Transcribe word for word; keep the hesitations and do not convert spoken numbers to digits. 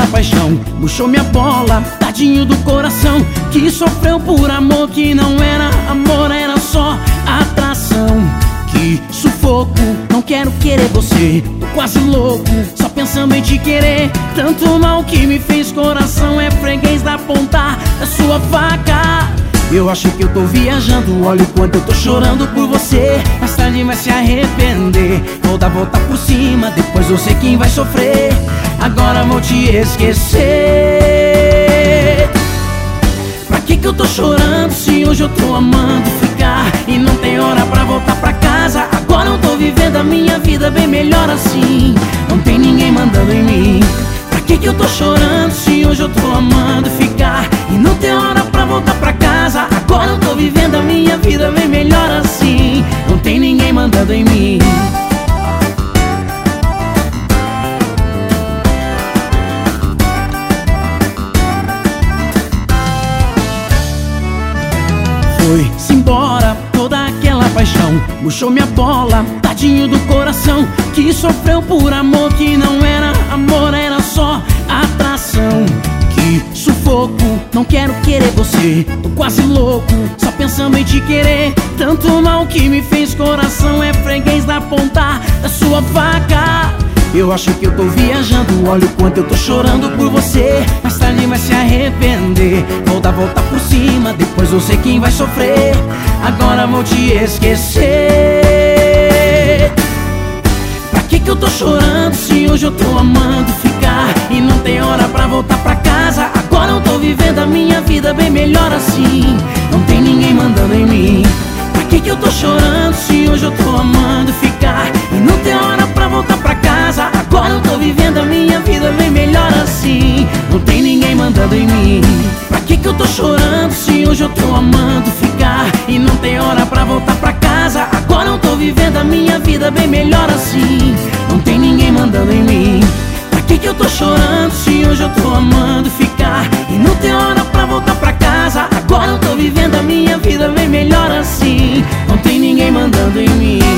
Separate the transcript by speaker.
Speaker 1: paixão murchou minha bola, tadinho do coração, que sofreu por amor que não era amor, era só atração. Que sufoco, não quero querer você, tô quase louco, só pensando em te querer. Tanto mal que me fez, coração é freguês da ponta da sua faca. Eu acho que eu tô viajando, olha o quanto eu tô chorando por você. Mais tarde vai se arrepender, vou dar volta por cima, depois eu sei quem vai sofrer. Agora vou te esquecer. Pra que que eu tô chorando se hoje eu tô amando ficar e não tem hora pra voltar pra casa? Agora eu tô vivendo a minha vida bem melhor assim, não tem ninguém mandando em mim. Pra que que eu tô chorando se hoje eu tô amando ficar e não tem hora pra voltar pra casa? Agora eu tô vivendo a minha vida bem melhor assim, não tem ninguém mandando em mim. Foi-se embora toda aquela paixão, murchou minha bola, tadinho do coração, que sofreu por amor que não era amor, era só atração. Que sufoco, não quero querer você, tô quase louco, só pensando em te querer. Tanto mal que me fez, coração é freguês da ponta da sua faca. Eu acho que eu tô viajando, olha o quanto eu tô chorando por você. Mais tarde vai se arrepender, vou dar volta por cima, depois eu sei quem vai sofrer. Agora vou te esquecer. Pra que que eu tô chorando se hoje eu tô amando ficar e não tem hora pra voltar pra casa? Agora eu tô vivendo a minha vida bem melhor assim, não tem ninguém mandando em mim. Pra que que eu tô chorando se hoje eu tô amando ficar e não tem hora pra voltar pra casa? Agora eu tô vivendo a minha vida bem melhor assim, não tem ninguém mandando em mim. Pra que que eu tô chorando se hoje eu tô amando ficar e não tem hora pra voltar pra casa? Agora eu tô vivendo a minha vida bem melhor assim, não tem ninguém mandando em mim. Pra que que eu tô chorando se hoje eu tô amando ficar e não tem hora pra voltar pra casa? Agora eu tô vivendo a minha vida bem melhor assim, não tem ninguém mandando em mim.